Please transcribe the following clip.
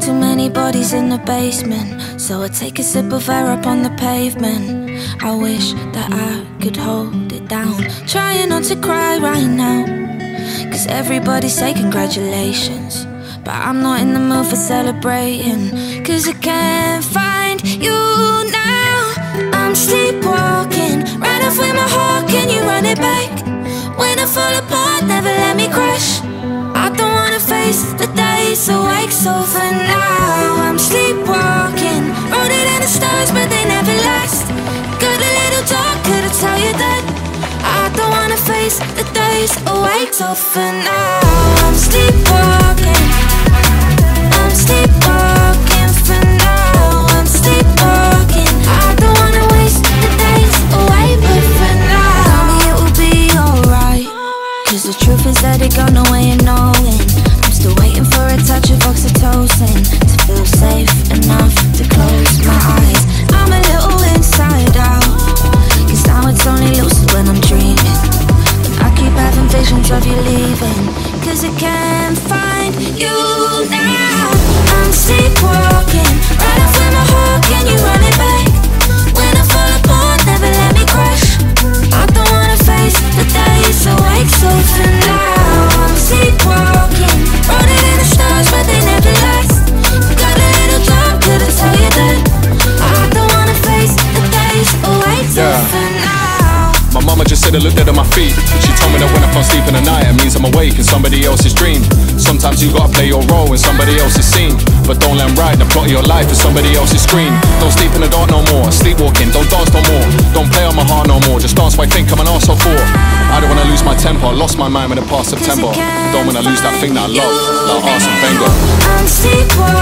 too many bodies in the basement, so I take a sip of air up on the pavement. I wish that I could hold it down, trying not to cry right now, cause everybody say congratulations, but I'm not in the mood for celebrating, cause I can't find you now. I'm sleepwalking, right off with my heart, can you run it back? When I fall apart, never let me crash. I don't wanna face the days awake, so for now I'm sleepwalking, wrote it in the stars but they never last. Got a little darker to tell you that I don't wanna face the days awake, so for now I'm sleepwalking. I'm sleepwalking for now, I'm sleepwalking. I don't wanna waste the days away, but for now tell me it will be alright, cause the truth is that it got no way of knowing. I'm still waiting for a touch of oxytocin to feel safe enough to close my eyes. I'm a little inside out, cause now it's only lucid when I'm dreaming, and I keep having visions of you leaving, cause I can't find you now. I'm sleepwalking, right off with my heart, can you run it back? When I fall apart, never let me crash. I don't wanna face the days awake, so for now I'm sleepwalking, wrote it in the stars but they never last. Got a little darker to tell you that I don't wanna face the days awake, so for now. My mama just said I looked dead at my feet. She told me that when I can't sleep in the night, it means I'm awake in somebody else's dream. Sometimes you gotta play your role in somebody else's scene, but don't let them write the plot of your life in somebody else's screen. Don't sleep in the dark no more, sleepwalking, don't dance no more. Don't play on my heart no more, just dance what I think I'm an arsehole for. I don't wanna lose my temper, lost my mind in the past September. Don't wanna lose that thing that I love, like Arsene Wenger. I'm sleepwalking.